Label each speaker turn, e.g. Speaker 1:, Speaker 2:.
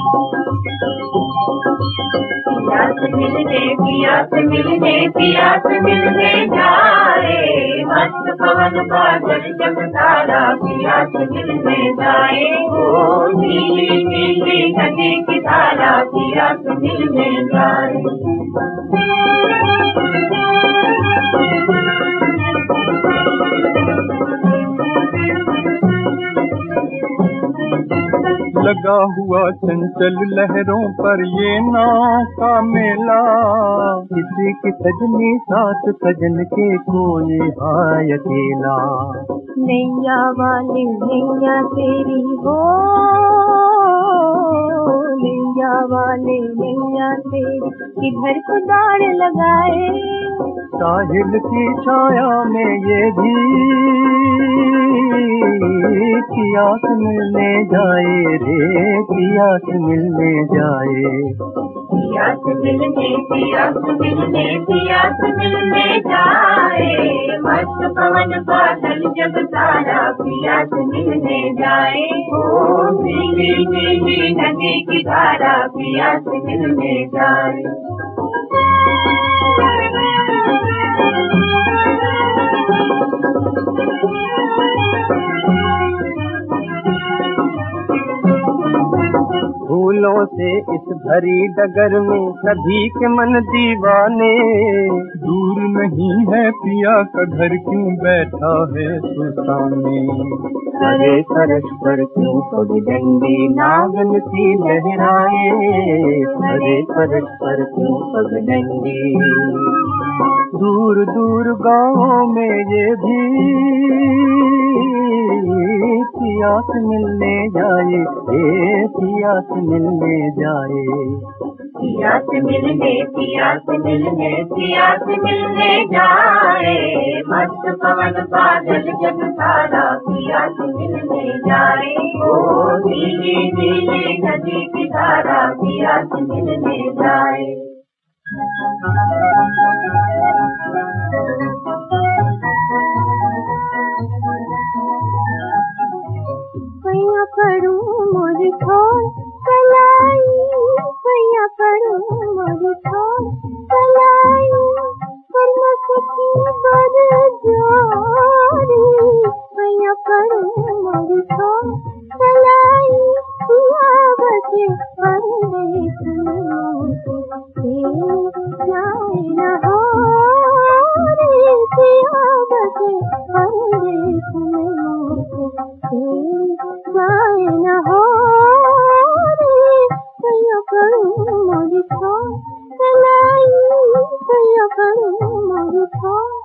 Speaker 1: पिया से मिलने जाए, मस्त पवन बादल जब तारा पिया से मिलने जाए। ओ नीली नीली नदी की धारा पिया से मिलने जाए।
Speaker 2: लगा हुआ चंचल लहरों पर ये नाव का मेला, किसी की सजनी साथ सजन के कोई हाय अकेला।
Speaker 3: नैया वाली नैया तेरी हो, नैया वाले नैया तेरी किधर को दाड़ लगाए।
Speaker 2: साहिल की छाया में ये भी पिया से मिलने जाए रे, पिया से मिलने जाए।
Speaker 1: पिया से मिलने पिया से मिलने पिया से मिलने जाए, मस्त पवन बादल जब तारा पिया से मिलने जाए। ओ नीली नीली नदी की धारा पिया से मिलने जाए।
Speaker 2: फूलों से इस भरी डगर में सभी के मन दीवाने, दूर नहीं है पिया का घर क्यों बैठा है तू सामने।
Speaker 1: हरे फर्श पर क्यों पगडंडी नागन सी लहराए, हरे फर्श पर क्यों पगडंडी।
Speaker 2: दूर दूर गाँवों में ये भी पिया से मिलने जाए, पिया से मिलने जाए।
Speaker 1: पिया से मिलने पिया से मिलने पिया से मिलने जाए, मस्त पवन बादल जब तारा पिया से मिलने जाए। ओ नीली नीली नदी की धारा पिया से मिलने जाए।
Speaker 3: पैया पड़ू मोर छोड़ कलाई, पैया पड़ू मोर छोड़ कलाई, कर न सकी बर जोरी। पैया पड़ू मोर छोड़ कलाई, पिया बचे परदेस जाए न हो रे, पिया बचे परदेस जाए न हो रे। पैया पड़ू मोर छोड़ कलाई, पैया पड़ू मोर छोड़